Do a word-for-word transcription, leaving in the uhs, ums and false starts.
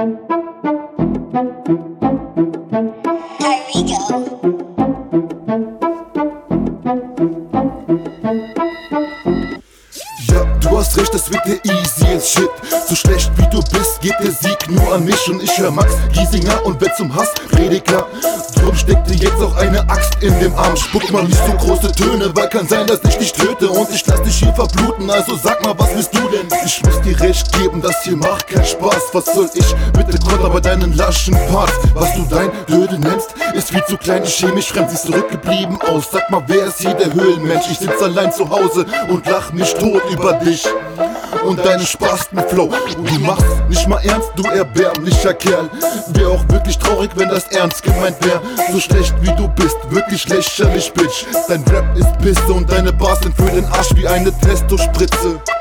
Ja, du hast recht, das wird dir easy as shit. So schlecht wie du bist, geht der Sieg nur an mich. Und ich hör Max Giesinger und werd zum Hassprediger. Drum steckt dir jetzt auch eine Axt in dem Arm. Spuck mal nicht so große Töne, weil kann sein, dass ich dich töte. Und ich lass dich hier verbluten, also sag mal, was willst du denn? Ich muss dir recht geben, das hier macht keinen Spaß. Was soll ich bitte Konter bei deinen laschen Parts? Was du dein Blöde nennst, ist viel zu klein, chemisch fremd, siehst zurückgeblieben aus. Sag mal, wer ist hier der Höhlenmensch? Ich sitz allein zu Hause und lach mich tot über dich und deinen Spastenflow. Du machst nicht mal ernst, du erbärmlicher Kerl. Wär auch wirklich traurig, wenn das ernst gemeint wär. So schlecht wie du bist, wirklich lächerlich, Bitch. Dein Rap ist Pisse und deine Bars sind für den Arsch wie eine Testospritze.